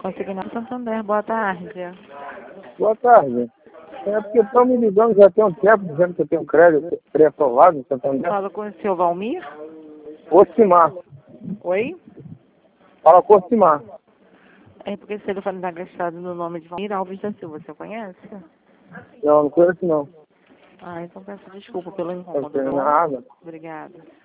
Consignado Santander, boa tarde. Boa tarde. É porque estão me ligando já tem um tempo, dizendo que eu tenho crédito pré-aprovado no Santander. Fala com o seu Valmir? Ocimar. Oi? Fala com Ocimar. É porque esse telefone está registrado no nome de Valmir Alves da Silva, você conhece? Não conheço não. Ah, então peço desculpa pelo Não incômodo. tem Tá bom? nada. Obrigada.